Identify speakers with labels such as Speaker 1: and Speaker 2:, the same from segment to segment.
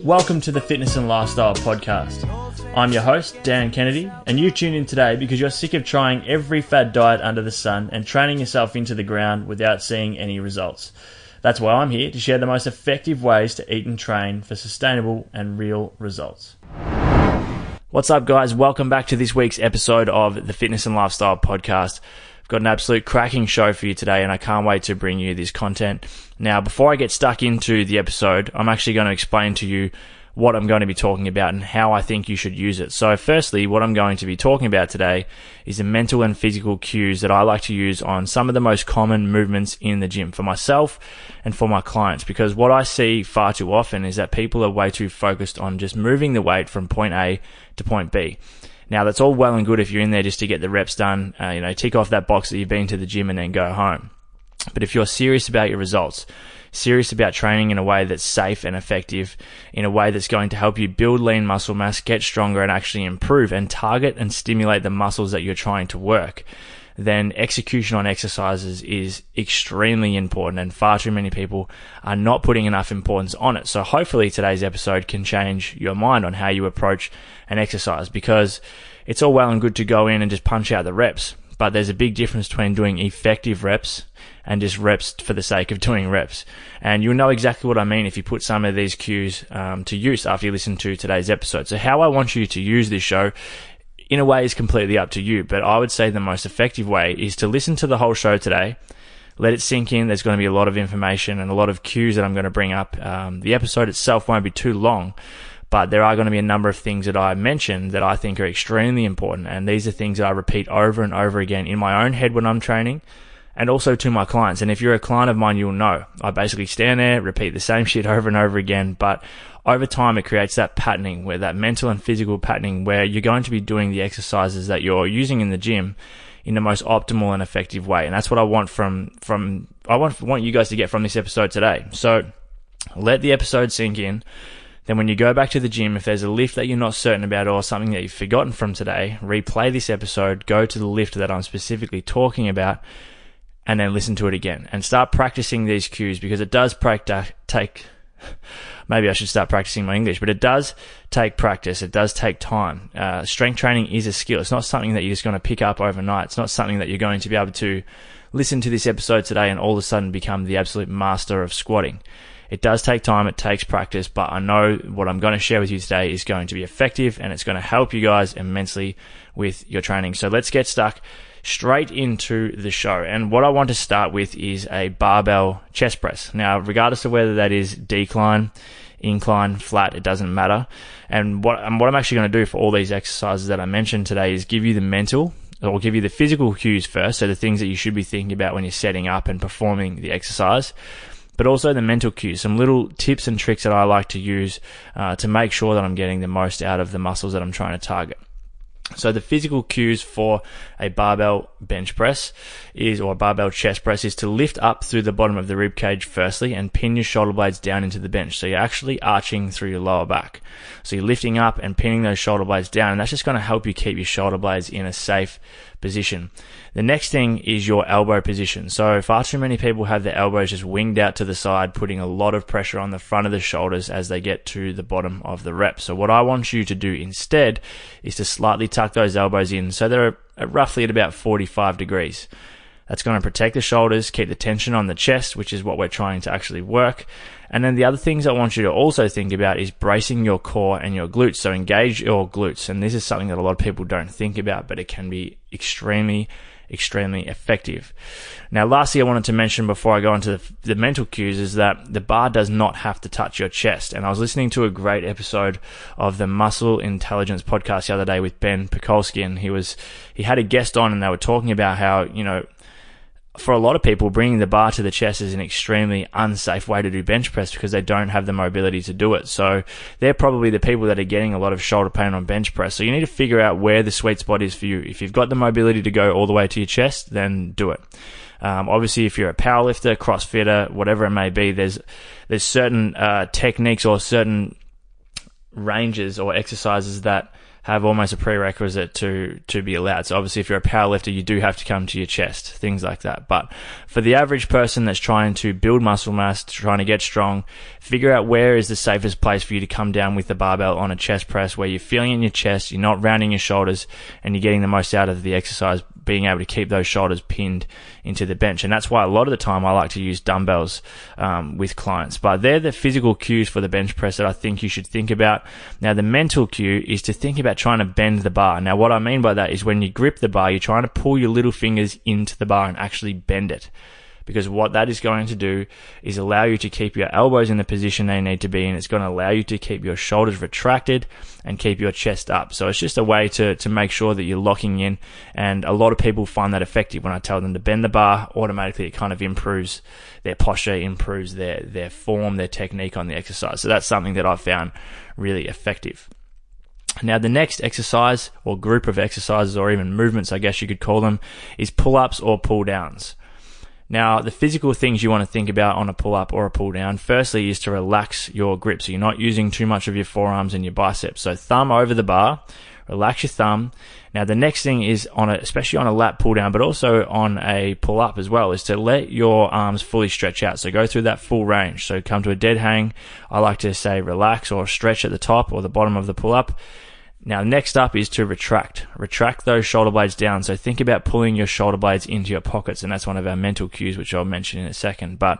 Speaker 1: Welcome to the Fitness and Lifestyle Podcast. I'm your host, Dan Kennedy, and you tune in today because you're sick of trying every fad diet under the sun and training yourself into the ground without seeing any results. That's why I'm here to share the most effective ways to eat and train for sustainable and real results. What's up, guys? Welcome back to this week's episode of the Fitness and Lifestyle Podcast. I've got an absolute cracking show for you today, and I can't wait to bring you this content. Now, before I get stuck into the episode, I'm actually going to explain to you what I'm going to be talking about and how I think you should use it. So firstly, what I'm going to be talking about today is the mental and physical cues that I like to use on some of the most common movements in the gym for myself and for my clients, because what I see far too often is that people are way too focused on just moving the weight from point A to point B. Now, that's all well and good if you're in there just to get the reps done, tick off that box that you've been to the gym and then go home. But if you're serious about your results, serious about training in a way that's safe and effective, in a way that's going to help you build lean muscle mass, get stronger, and actually improve and target and stimulate the muscles that you're trying to work, then execution on exercises is extremely important, and far too many people are not putting enough importance on it. So hopefully today's episode can change your mind on how you approach an exercise, because it's all well and good to go in and just punch out the reps, but there's a big difference between doing effective reps and just reps for the sake of doing reps. And you'll know exactly what I mean if you put some of these cues to use after you listen to today's episode. So how I want you to use this show, in a way, is completely up to you, but I would say the most effective way is to listen to the whole show today, let it sink in. There's going to be a lot of information and a lot of cues that I'm going to bring up. The episode itself won't be too long, but there are going to be a number of things that I mentioned that I think are extremely important, and these are things that I repeat over and over again in my own head when I'm training, and also to my clients. And if you're a client of mine, you'll know I basically stand there, repeat the same shit over and over again, but over time it creates that patterning, where that mental and physical patterning, where you're going to be doing the exercises that you're using in the gym in the most optimal and effective way. And that's what I want I want you guys to get from this episode today. So let the episode sink in. Then when you go back to the gym, if there's a lift that you're not certain about or something that you've forgotten from today, replay this episode, go to the lift that I'm specifically talking about, and then listen to it again. And start practicing these cues, because it does take... Maybe I should start practicing my English, but it does take practice. It does take time. Strength training is a skill. It's not something that you're just going to pick up overnight. It's not something that you're going to be able to listen to this episode today and all of a sudden become the absolute master of squatting. It does take time, it takes practice, but I know what I'm going to share with you today is going to be effective, and it's going to help you guys immensely with your training. So let's get stuck straight into the show. And what I want to start with is a barbell chest press. Now, regardless of whether that is decline, incline, flat, it doesn't matter. And what I'm actually going to do for all these exercises that I mentioned today is give you the mental, or give you the physical cues first, so the things that you should be thinking about when you're setting up and performing the exercise, but also the mental cues, some little tips and tricks that I like to use to make sure that I'm getting the most out of the muscles that I'm trying to target. So the physical cues for a barbell bench press or a barbell chest press is to lift up through the bottom of the rib cage firstly and pin your shoulder blades down into the bench. So you're actually arching through your lower back. So you're lifting up and pinning those shoulder blades down, and that's just going to help you keep your shoulder blades in a safe position. The next thing is your elbow position. So far too many people have their elbows just winged out to the side, putting a lot of pressure on the front of the shoulders as they get to the bottom of the rep. So what I want you to do instead is to slightly tuck those elbows in so they're roughly at about 45 degrees. That's going to protect the shoulders, keep the tension on the chest, which is what we're trying to actually work. And then the other things I want you to also think about is bracing your core and your glutes. So engage your glutes. And this is something that a lot of people don't think about, but it can be extremely effective. Now, lastly, I wanted to mention before I go into the mental cues is that the bar does not have to touch your chest. And I was listening to a great episode of the Muscle Intelligence podcast the other day with Ben Pekulski, and he had a guest on, and they were talking about how, for a lot of people, bringing the bar to the chest is an extremely unsafe way to do bench press because they don't have the mobility to do it. So they're probably the people that are getting a lot of shoulder pain on bench press. So you need to figure out where the sweet spot is for you. If you've got the mobility to go all the way to your chest, then do it. Obviously, if you're a powerlifter, CrossFitter, whatever it may be, there's certain techniques or certain ranges or exercises that have almost a prerequisite to be allowed. So obviously if you're a powerlifter, you do have to come to your chest, things like that. But for the average person that's trying to build muscle mass, trying to get strong, figure out where is the safest place for you to come down with the barbell on a chest press, where you're feeling in your chest, you're not rounding your shoulders, and you're getting the most out of the exercise, being able to keep those shoulders pinned into the bench. And that's why a lot of the time I like to use dumbbells with clients. But they're the physical cues for the bench press that I think you should think about. Now, the mental cue is to think about trying to bend the bar. Now, what I mean by that is when you grip the bar, you're trying to pull your little fingers into the bar and actually bend it. Because what that is going to do is allow you to keep your elbows in the position they need to be, and it's going to allow you to keep your shoulders retracted and keep your chest up. So it's just a way to make sure that you're locking in, and a lot of people find that effective. When I tell them to bend the bar, automatically it kind of improves their posture, improves their form, their technique on the exercise. So that's something that I've found really effective. Now, the next exercise or group of exercises, or even movements, I guess you could call them, is pull-ups or pull-downs. Now, the physical things you want to think about on a pull-up or a pull-down, firstly, is to relax your grip. So you're not using too much of your forearms and your biceps. So thumb over the bar, relax your thumb. Now, the next thing is, especially on a lat pull-down, but also on a pull-up as well, is to let your arms fully stretch out. So go through that full range. So come to a dead hang. I like to say relax or stretch at the top or the bottom of the pull-up. Now, next up is to retract. Retract those shoulder blades down. So think about pulling your shoulder blades into your pockets, and that's one of our mental cues, which I'll mention in a second. But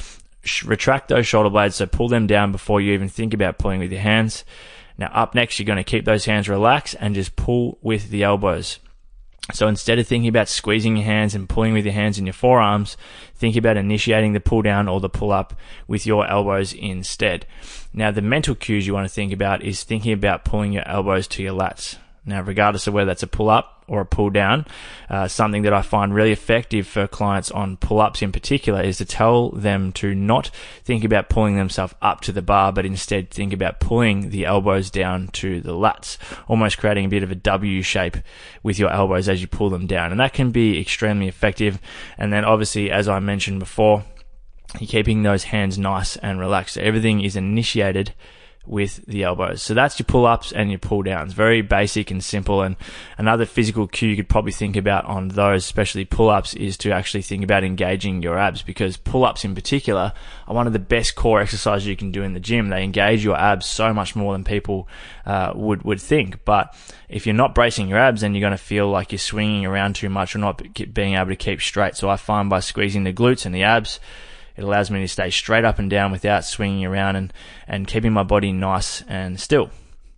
Speaker 1: retract those shoulder blades, so pull them down before you even think about pulling with your hands. Now, up next, you're going to keep those hands relaxed and just pull with the elbows. So instead of thinking about squeezing your hands and pulling with your hands and your forearms, think about initiating the pull down or the pull up with your elbows instead. Now, the mental cues you want to think about is thinking about pulling your elbows to your lats. Now, regardless of whether that's a pull up or a pull down, something that I find really effective for clients on pull ups in particular is to tell them to not think about pulling themselves up to the bar, but instead think about pulling the elbows down to the lats, almost creating a bit of a W shape with your elbows as you pull them down. And that can be extremely effective. And then obviously, as I mentioned before, you're keeping those hands nice and relaxed. So everything is initiated with the elbows. So that's your pull-ups and your pull-downs. Very basic and simple. And another physical cue you could probably think about on those, especially pull-ups, is to actually think about engaging your abs, because pull-ups in particular are one of the best core exercises you can do in the gym. They engage your abs so much more than people would think. But if you're not bracing your abs, then you're going to feel like you're swinging around too much or not being able to keep straight. So I find by squeezing the glutes and the abs, it allows me to stay straight up and down without swinging around and keeping my body nice and still.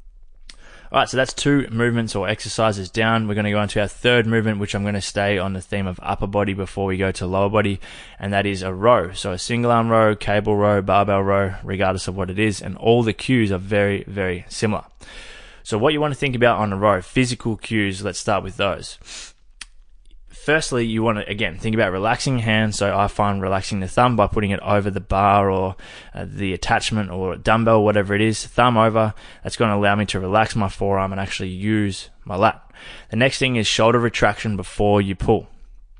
Speaker 1: Alright, so that's 2 movements or exercises down. We're going to go on to our third movement, which I'm going to stay on the theme of upper body before we go to lower body, and that is a row. So a single arm row, cable row, barbell row, regardless of what it is, and all the cues are very, very similar. So what you want to think about on a row, physical cues, let's start with those. Firstly, you want to, again, think about relaxing your hands. So I find relaxing the thumb by putting it over the bar or the attachment or dumbbell, whatever it is, thumb over. That's going to allow me to relax my forearm and actually use my lat. The next thing is shoulder retraction before you pull.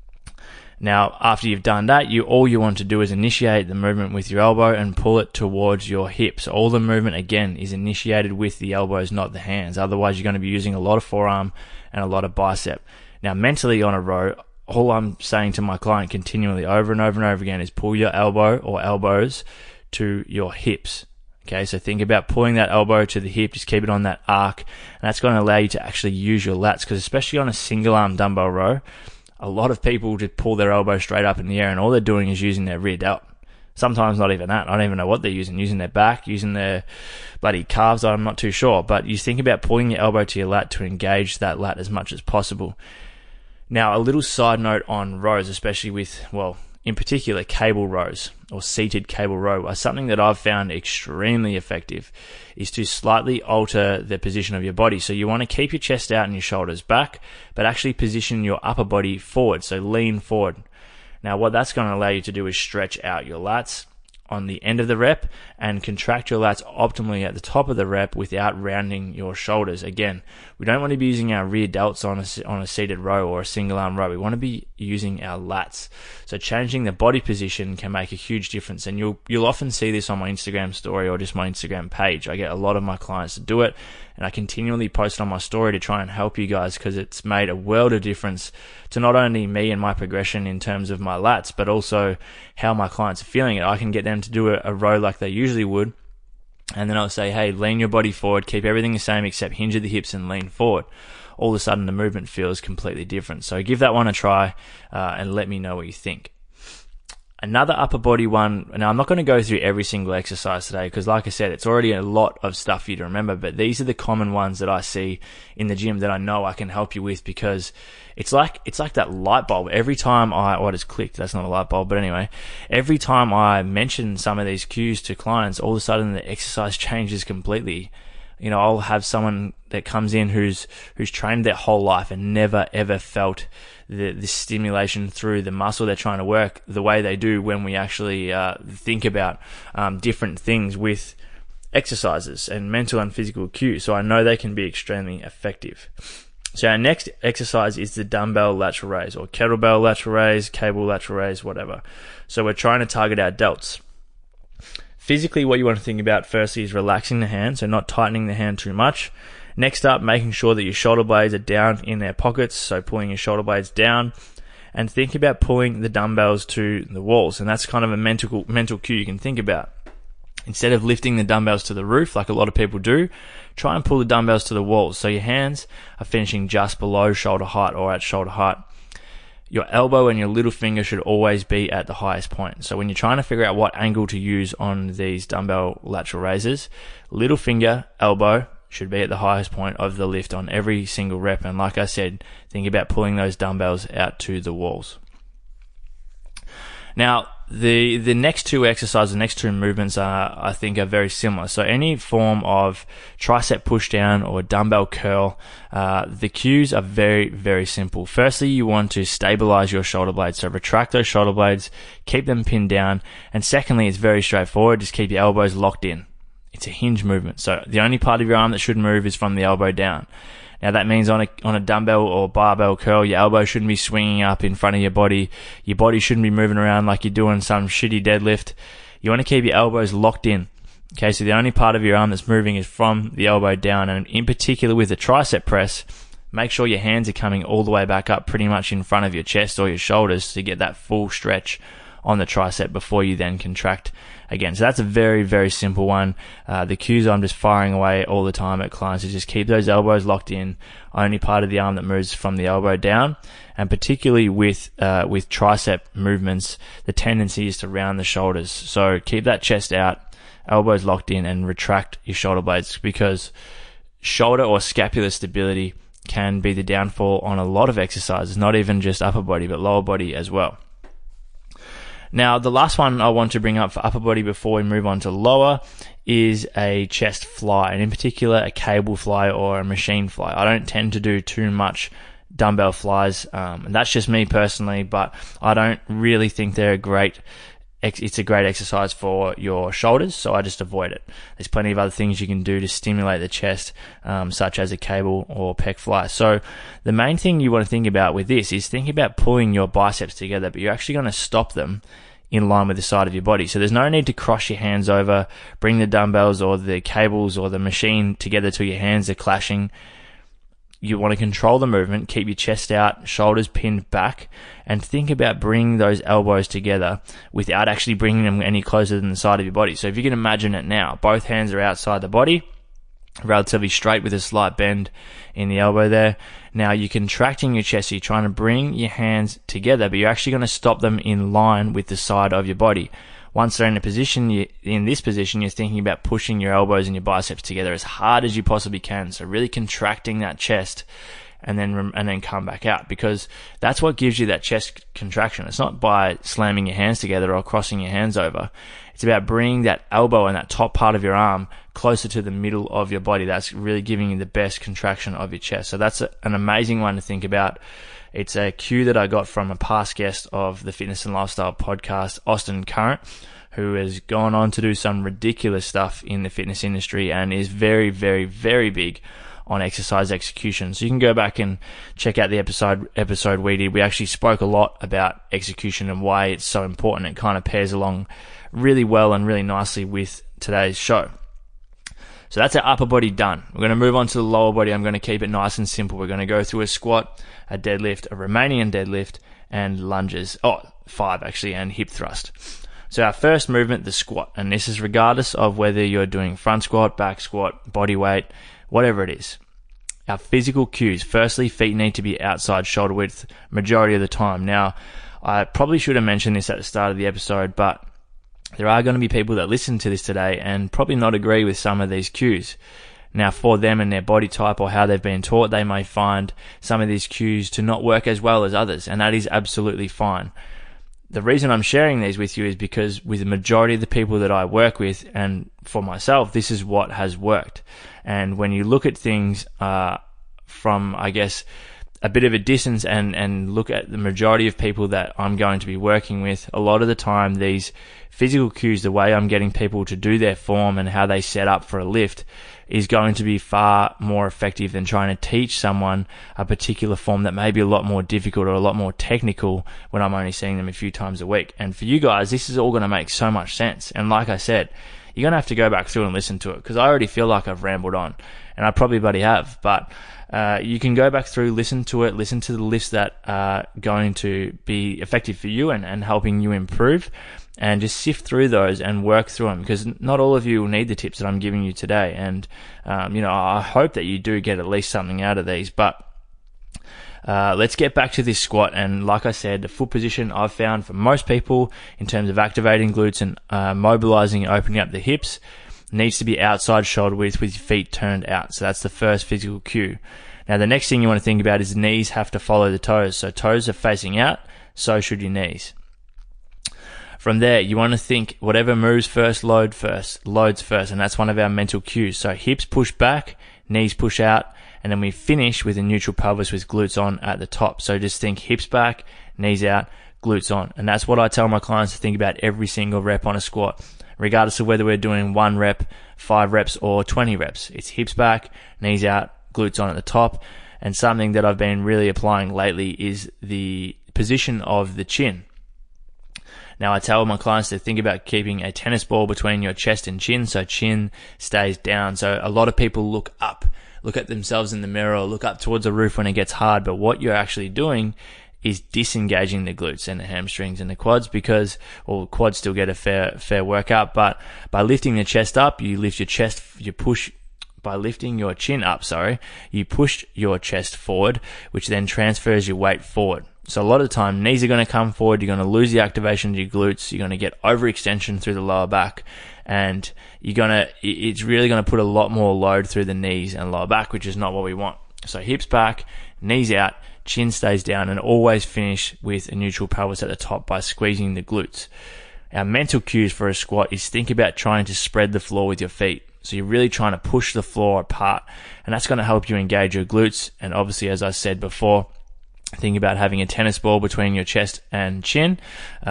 Speaker 1: Now, after you've done that, all you want to do is initiate the movement with your elbow and pull it towards your hips. All the movement, again, is initiated with the elbows, not the hands. Otherwise, you're going to be using a lot of forearm and a lot of bicep. Now, mentally on a row, all I'm saying to my client continually over and over and over again is pull your elbow or elbows to your hips. Okay, so think about pulling that elbow to the hip, just keep it on that arc, and that's going to allow you to actually use your lats, because especially on a single arm dumbbell row, a lot of people just pull their elbow straight up in the air and all they're doing is using their rear delt. Sometimes not even that. I don't even know what they're using their back, using their bloody calves. I'm not too sure. But you think about pulling your elbow to your lat to engage that lat as much as possible. Now, a little side note on rows, especially with, well, in particular, cable rows or seated cable row, something that I've found extremely effective is to slightly alter the position of your body. So you want to keep your chest out and your shoulders back, but actually position your upper body forward. So lean forward. Now, what that's going to allow you to do is stretch out your lats on the end of the rep and contract your lats optimally at the top of the rep without rounding your shoulders. Again, we don't want to be using our rear delts on a seated row or a single arm row. We want to be using our lats. So changing the body position can make a huge difference, and you'll often see this on my Instagram story or just my Instagram page. I get a lot of my clients to do it, and I continually post on my story to try and help you guys, because it's made a world of difference to not only me and my progression in terms of my lats, but also how my clients are feeling it. I can get them to do a row like they usually would, and then I'll say, hey, lean your body forward, keep everything the same except hinge at the hips and lean forward. All of a sudden the movement feels completely different. So give that one a try and let me know what you think. Another upper body one, now I'm not going to go through every single exercise today, because like I said, it's already a lot of stuff for you to remember, but these are the common ones that I see in the gym that I know I can help you with, because it's like that light bulb. Every time I just clicked, that's not a light bulb, but anyway, every time I mention some of these cues to clients, all of a sudden the exercise changes completely. You know, I'll have someone that comes in who's trained their whole life and never ever felt the stimulation through the muscle they're trying to work the way they do when we actually think about different things with exercises and mental and physical cues. So I know they can be extremely effective. So our next exercise is the dumbbell lateral raise, or kettlebell lateral raise, cable lateral raise, whatever. So we're trying to target our delts. Physically, what you want to think about firstly is relaxing the hand, so not tightening the hand too much. Next up, making sure that your shoulder blades are down in their pockets, so pulling your shoulder blades down. And think about pulling the dumbbells to the walls, and that's kind of a mental cue you can think about. Instead of lifting the dumbbells to the roof, like a lot of people do, try and pull the dumbbells to the walls, so your hands are finishing just below shoulder height or at shoulder height. Your elbow and your little finger should always be at the highest point. So when you're trying to figure out what angle to use on these dumbbell lateral raises, little finger, elbow should be at the highest point of the lift on every single rep. And like I said, think about pulling those dumbbells out to the walls. Now, the next two exercises, the next two movements I think are very similar. So any form of tricep push down or dumbbell curl, the cues are very, very simple. Firstly, you want to stabilize your shoulder blades. So retract those shoulder blades, keep them pinned down. And secondly, it's very straightforward. Just keep your elbows locked in. It's a hinge movement. So the only part of your arm that should move is from the elbow down. Now that means on a dumbbell or barbell curl, your elbow shouldn't be swinging up in front of your body. Your body shouldn't be moving around like you're doing some shitty deadlift. You want to keep your elbows locked in. Okay, so the only part of your arm that's moving is from the elbow down, and in particular with the tricep press, make sure your hands are coming all the way back up pretty much in front of your chest or your shoulders to get that full stretch on the tricep before you then contract again. So that's a very, very simple one. The cues I'm just firing away all the time at clients is just keep those elbows locked in, only part of the arm that moves from the elbow down. And particularly with tricep movements, the tendency is to round the shoulders. So keep that chest out, elbows locked in, and retract your shoulder blades, because shoulder or scapular stability can be the downfall on a lot of exercises, not even just upper body, but lower body as well. Now, the last one I want to bring up for upper body before we move on to lower is a chest fly, and in particular a cable fly or a machine fly. I don't tend to do too much dumbbell flies, and that's just me personally, but I don't really think they're it's a great exercise for your shoulders, so I just avoid it. There's plenty of other things you can do to stimulate the chest, such as a cable or pec fly. So the main thing you want to think about with this is think about pulling your biceps together, but you're actually going to stop them in line with the side of your body. So there's no need to cross your hands over, bring the dumbbells or the cables or the machine together till your hands are clashing. You want to control the movement, keep your chest out, shoulders pinned back, and think about bringing those elbows together without actually bringing them any closer than the side of your body. So if you can imagine it now, both hands are outside the body, relatively straight with a slight bend in the elbow there. Now you're contracting your chest, so you're trying to bring your hands together, but you're actually going to stop them in line with the side of your body. Once they're in this position, you're thinking about pushing your elbows and your biceps together as hard as you possibly can. So really contracting that chest and then come back out, because that's what gives you that chest contraction. It's not by slamming your hands together or crossing your hands over. It's about bringing that elbow and that top part of your arm closer to the middle of your body. That's really giving you the best contraction of your chest. So that's an amazing one to think about. It's a cue that I got from a past guest of the Fitness and Lifestyle podcast, Austin Current, who has gone on to do some ridiculous stuff in the fitness industry and is very, very, very big on exercise execution. So you can go back and check out the episode we did. We actually spoke a lot about execution and why it's so important. It kind of pairs along really well and really nicely with today's show. So that's our upper body done. We're going to move on to the lower body. I'm going to keep it nice and simple. We're going to go through a squat, a deadlift, a Romanian deadlift, and lunges. 5 actually, and hip thrust. So our first movement, the squat, and this is regardless of whether you're doing front squat, back squat, body weight, whatever it is. Our physical cues. Firstly, feet need to be outside shoulder width majority of the time. Now, I probably should have mentioned this at the start of the episode, but there are going to be people that listen to this today and probably not agree with some of these cues. Now, for them and their body type or how they've been taught, they may find some of these cues to not work as well as others, and that is absolutely fine. The reason I'm sharing these with you is because with the majority of the people that I work with, and for myself, this is what has worked. And when you look at things from, I guess, a bit of a distance and look at the majority of people that I'm going to be working with, a lot of the time these physical cues, the way I'm getting people to do their form and how they set up for a lift, is going to be far more effective than trying to teach someone a particular form that may be a lot more difficult or a lot more technical when I'm only seeing them a few times a week. And for you guys, this is all going to make so much sense. And like I said, you're going to have to go back through and listen to it, because I already feel like I've rambled on, and I probably bloody have, but you can go back through, listen to it, listen to the lifts that are going to be effective for you and helping you improve, and just sift through those and work through them, because not all of you will need the tips that I'm giving you today. And, I hope that you do get at least something out of these, but let's get back to this squat. And like I said, the foot position I've found for most people in terms of activating glutes and mobilizing and opening up the hips needs to be outside shoulder width with your feet turned out. So that's the first physical cue. Now, the next thing you want to think about is the knees have to follow the toes. So toes are facing out, so should your knees. From there, you want to think whatever moves first, loads first, and that's one of our mental cues. So hips push back, knees push out, and then we finish with a neutral pelvis with glutes on at the top. So just think hips back, knees out, glutes on. And that's what I tell my clients to think about every single rep on a squat, regardless of whether we're doing 1 rep, 5 reps, or 20 reps. It's hips back, knees out, glutes on at the top. And something that I've been really applying lately is the position of the chin. Now, I tell my clients to think about keeping a tennis ball between your chest and chin, so chin stays down. So a lot of people look up, look at themselves in the mirror, or look up towards the roof when it gets hard, but what you're actually doing is disengaging the glutes and the hamstrings and the quads, because, well, quads still get a fair workout, but by lifting the chest up, you lift your chest, by lifting your chin up, you push your chest forward, which then transfers your weight forward. So a lot of the time, knees are going to come forward, you're going to lose the activation of your glutes, you're going to get overextension through the lower back, and it's really going to put a lot more load through the knees and lower back, which is not what we want. So hips back, knees out, chin stays down, and always finish with a neutral pelvis at the top by squeezing the glutes. Our mental cues for a squat is think about trying to spread the floor with your feet. So you're really trying to push the floor apart, and that's going to help you engage your glutes. And obviously, as I said before, think about having a tennis ball between your chest and chin,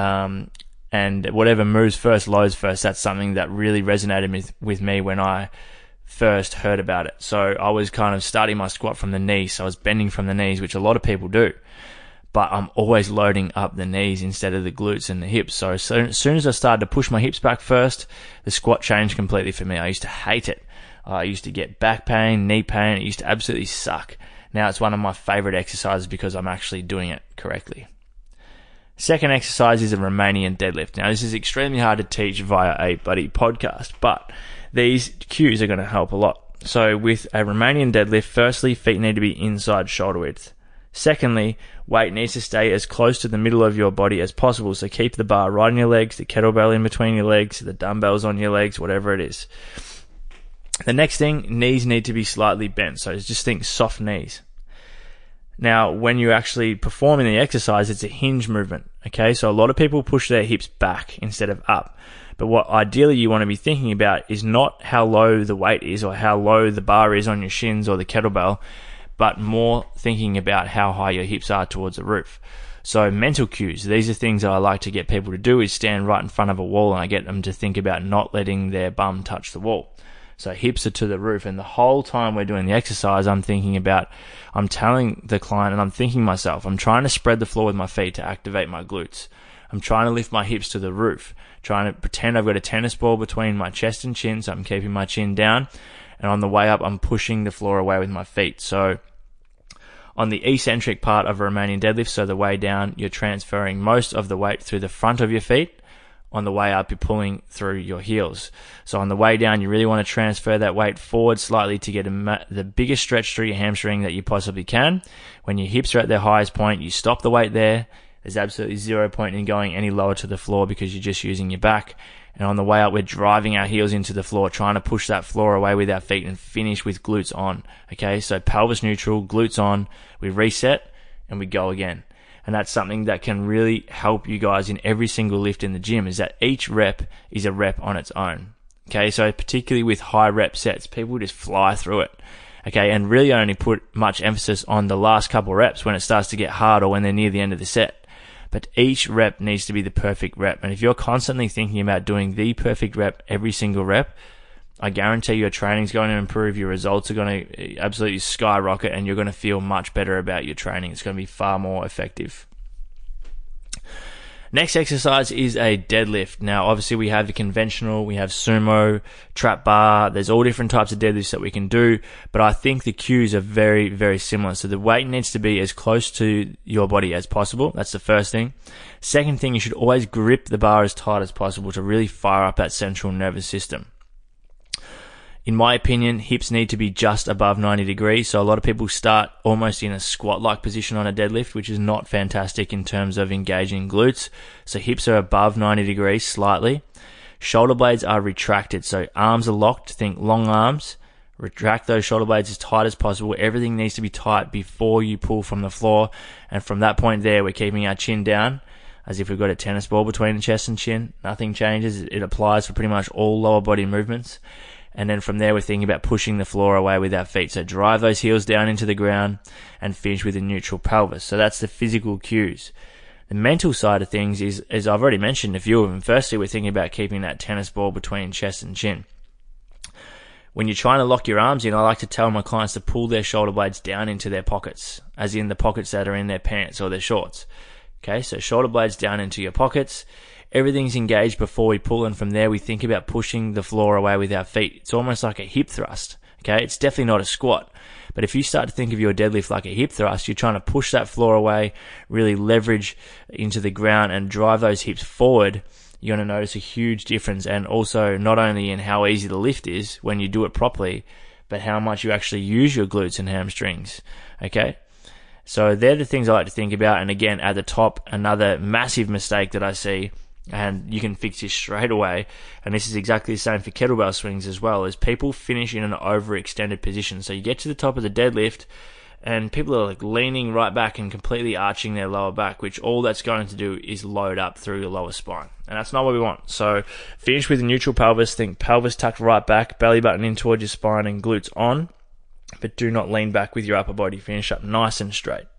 Speaker 1: and whatever moves first, loads first. That's something that really resonated with me when I first heard about it. So I was kind of starting my squat from the knees, so I was bending from the knees, which a lot of people do, but I'm always loading up the knees instead of the glutes and the hips. So as soon as I started to push my hips back first, the squat changed completely for me. I used to hate it. I used to get back pain, knee pain. It used to absolutely suck. Now it's one of my favorite exercises because I'm actually doing it correctly. Second exercise is a Romanian deadlift. Now this is extremely hard to teach via a buddy podcast, but these cues are going to help a lot. So with a Romanian deadlift, firstly, feet need to be inside shoulder width. Secondly, weight needs to stay as close to the middle of your body as possible. So keep the bar right on your legs, the kettlebell in between your legs, the dumbbells on your legs, whatever it is. The next thing, knees need to be slightly bent. So just think soft knees. Now, when you're actually performing the exercise, it's a hinge movement. Okay, so a lot of people push their hips back instead of up. But what ideally you want to be thinking about is not how low the weight is or how low the bar is on your shins or the kettlebell, but more thinking about how high your hips are towards the roof. So mental cues, these are things that I like to get people to do, is stand right in front of a wall, and I get them to think about not letting their bum touch the wall. So hips are to the roof. And the whole time we're doing the exercise, I'm telling the client and I'm thinking myself, I'm trying to spread the floor with my feet to activate my glutes. I'm trying to lift my hips to the roof, trying to pretend I've got a tennis ball between my chest and chin, so I'm keeping my chin down. And on the way up, I'm pushing the floor away with my feet. So on the eccentric part of a Romanian deadlift, so the way down, you're transferring most of the weight through the front of your feet. On the way up, you're pulling through your heels. So on the way down, you really want to transfer that weight forward slightly to get the biggest stretch through your hamstring that you possibly can. When your hips are at their highest point, you stop the weight there. There's absolutely zero point in going any lower to the floor because you're just using your back. And on the way up, we're driving our heels into the floor, trying to push that floor away with our feet and finish with glutes on. Okay, so pelvis neutral, glutes on, we reset and we go again. And that's something that can really help you guys in every single lift in the gym, is that each rep is a rep on its own. Okay, so particularly with high rep sets, people just fly through it. Okay, and really only put much emphasis on the last couple reps when it starts to get hard or when they're near the end of the set. But each rep needs to be the perfect rep. And if you're constantly thinking about doing the perfect rep every single rep, I guarantee your training's going to improve, your results are going to absolutely skyrocket, and you're going to feel much better about your training. It's going to be far more effective. Next exercise is a deadlift. Now, obviously, we have the conventional, we have sumo, trap bar. There's all different types of deadlifts that we can do, but I think the cues are very, very similar. So the weight needs to be as close to your body as possible. That's the first thing. Second thing, you should always grip the bar as tight as possible to really fire up that central nervous system. In my opinion, hips need to be just above 90 degrees. So a lot of people start almost in a squat-like position on a deadlift, which is not fantastic in terms of engaging glutes. So hips are above 90 degrees slightly. Shoulder blades are retracted. So arms are locked. Think long arms. Retract those shoulder blades as tight as possible. Everything needs to be tight before you pull from the floor. And from that point there, we're keeping our chin down as if we've got a tennis ball between the chest and chin. Nothing changes. It applies for pretty much all lower body movements. And then from there, we're thinking about pushing the floor away with our feet. So drive those heels down into the ground and finish with a neutral pelvis. So that's the physical cues. The mental side of things is, as I've already mentioned a few of them. Firstly, we're thinking about keeping that tennis ball between chest and chin. When you're trying to lock your arms in, I like to tell my clients to pull their shoulder blades down into their pockets, as in the pockets that are in their pants or their shorts. Okay, so shoulder blades down into your pockets. Everything's engaged before we pull, and from there we think about pushing the floor away with our feet. It's almost like a hip thrust. Okay, it's definitely not a squat. But if you start to think of your deadlift like a hip thrust, you're trying to push that floor away, really leverage into the ground and drive those hips forward. You're going to notice a huge difference, and also not only in how easy the lift is when you do it properly, but how much you actually use your glutes and hamstrings. Okay? So they're the things I like to think about. And again, at the top, another massive mistake that I see, and you can fix this straight away, and this is exactly the same for kettlebell swings as well, is people finish in an overextended position. So you get to the top of the deadlift and people are like leaning right back and completely arching their lower back, which all that's going to do is load up through your lower spine, and that's not what we want. So finish with a neutral pelvis. Think pelvis tucked right back, belly button in towards your spine and glutes on, but do not lean back with your upper body. Finish up nice and straight.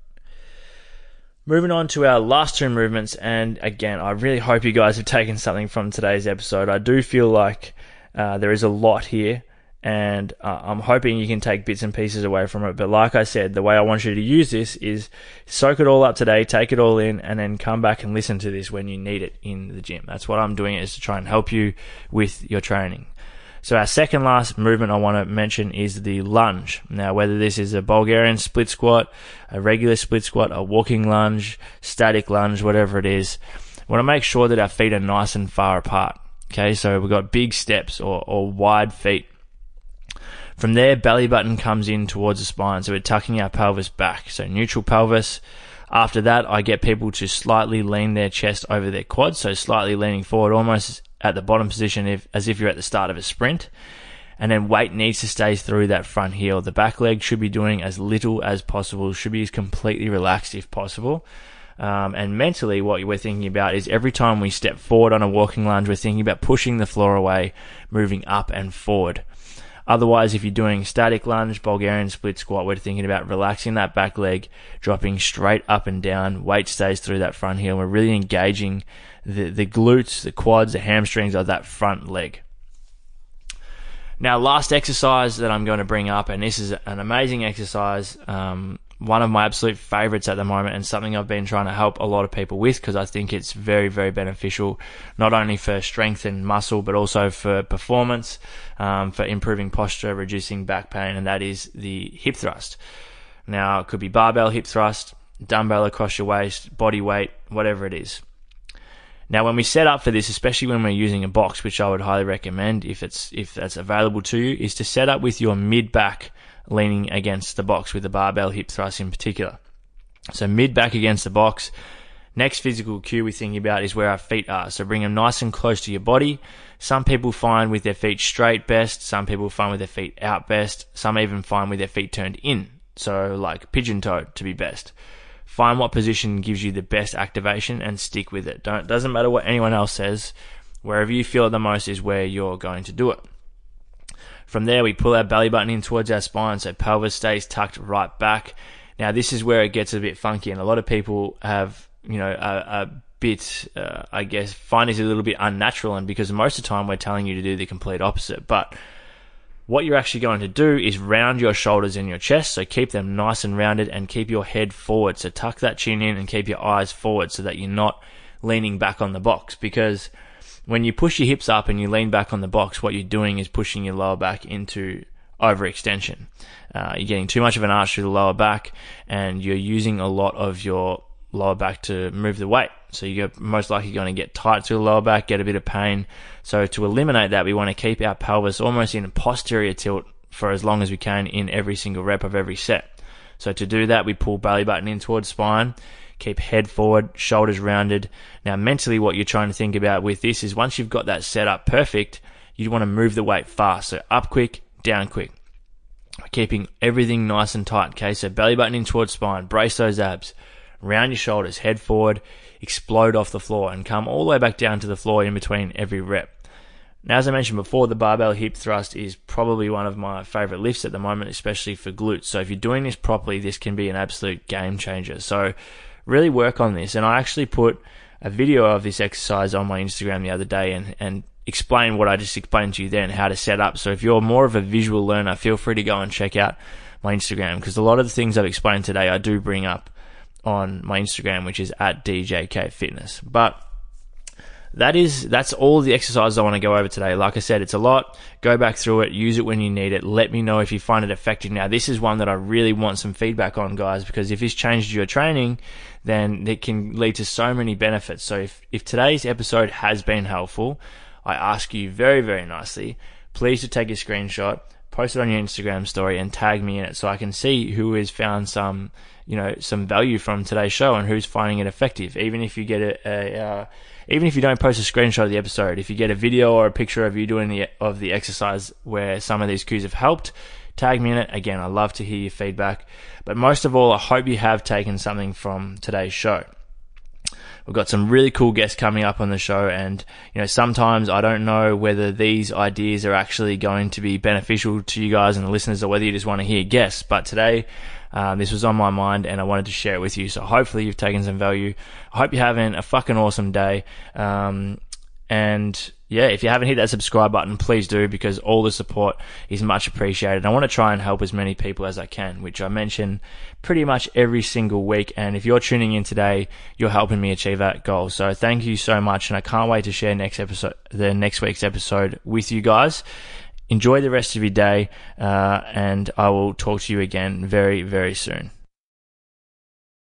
Speaker 1: Moving on to our last two movements, and again, I really hope you guys have taken something from today's episode. I do feel like there is a lot here, and I'm hoping you can take bits and pieces away from it. But like I said, the way I want you to use this is soak it all up today, take it all in, and then come back and listen to this when you need it in the gym. That's what I'm doing, is to try and help you with your training. So our second last movement I want to mention is the lunge. Now, whether this is a Bulgarian split squat, a regular split squat, a walking lunge, static lunge, whatever it is, we want to make sure that our feet are nice and far apart. Okay, so we've got big steps or wide feet. From there, belly button comes in towards the spine, so we're tucking our pelvis back. So neutral pelvis. After that, I get people to slightly lean their chest over their quads, so slightly leaning forward, almost at the bottom position, as if you're at the start of a sprint. And then weight needs to stay through that front heel. The back leg should be doing as little as possible, should be as completely relaxed if possible. And mentally, what we're thinking about is every time we step forward on a walking lunge, we're thinking about pushing the floor away, moving up and forward. Otherwise, if you're doing static lunge, Bulgarian split squat, we're thinking about relaxing that back leg, dropping straight up and down, weight stays through that front heel. We're really engaging the glutes, the quads, the hamstrings of that front leg. Now, last exercise that I'm going to bring up, and this is an amazing exercise, one of my absolute favorites at the moment, and something I've been trying to help a lot of people with because I think it's very, very beneficial, not only for strength and muscle, but also for performance, for improving posture, reducing back pain, and that is the hip thrust. Now, it could be barbell hip thrust, dumbbell across your waist, body weight, whatever it is. Now, when we set up for this, especially when we're using a box, which I would highly recommend if that's available to you, is to set up with your mid-back leaning against the box with the barbell hip thrust in particular. So mid-back against the box. Next physical cue we're thinking about is where our feet are. So bring them nice and close to your body. Some people find with their feet straight best. Some people find with their feet out best. Some even find with their feet turned in. So like pigeon-toed to be best. Find what position gives you the best activation and stick with it. Doesn't matter what anyone else says. Wherever you feel it the most is where you're going to do it. From there, we pull our belly button in towards our spine, so pelvis stays tucked right back. Now, this is where it gets a bit funky, and a lot of people have, a bit, find this a little bit unnatural, and because most of the time we're telling you to do the complete opposite. But what you're actually going to do is round your shoulders and your chest, so keep them nice and rounded, and keep your head forward. So tuck that chin in and keep your eyes forward so that you're not leaning back on the box, because when you push your hips up and you lean back on the box, what you're doing is pushing your lower back into overextension. You're getting too much of an arch through the lower back, and you're using a lot of your lower back to move the weight. So you're most likely going to get tight through the lower back, get a bit of pain. So to eliminate that, we want to keep our pelvis almost in a posterior tilt for as long as we can in every single rep of every set. So to do that, we pull belly button in towards spine. Keep head forward, shoulders rounded. Now, mentally, what you're trying to think about with this is once you've got that set up perfect, you want to move the weight fast. So up quick, down quick. Keeping everything nice and tight, okay? So belly button in towards spine, brace those abs, round your shoulders, head forward, explode off the floor, and come all the way back down to the floor in between every rep. Now, as I mentioned before, the barbell hip thrust is probably one of my favorite lifts at the moment, especially for glutes. So if you're doing this properly, this can be an absolute game changer. So really work on this. And I actually put a video of this exercise on my Instagram the other day and explain what I just explained to you then, how to set up. So if you're more of a visual learner, feel free to go and check out my Instagram, because a lot of the things I've explained today I do bring up on my Instagram, which is @DJKFitness. But that's all the exercises I want to go over today. Like I said, it's a lot. Go back through it, use it when you need it. Let me know if you find it effective. Now, this is one that I really want some feedback on, guys, because if this changes your training, then it can lead to so many benefits. So if today's episode has been helpful, I ask you very, very nicely, please to take a screenshot, post it on your Instagram story, and tag me in it so I can see who has found some value from today's show and who's finding it effective. Even if you get even if you don't post a screenshot of the episode, if you get a video or a picture of you doing the exercise where some of these cues have helped, tag me in it. Again, I love to hear your feedback. But most of all, I hope you have taken something from today's show. We've got some really cool guests coming up on the show, and sometimes I don't know whether these ideas are actually going to be beneficial to you guys and the listeners, or whether you just want to hear guests. But today, this was on my mind and I wanted to share it with you. So hopefully you've taken some value. I hope you're having a fucking awesome day. And yeah, if you haven't hit that subscribe button, please do, because all the support is much appreciated. I want to try and help as many people as I can, which I mention pretty much every single week. And if you're tuning in today, you're helping me achieve that goal. So thank you so much. And I can't wait to share the next week's episode with you guys. Enjoy the rest of your day, and I will talk to you again very, very soon.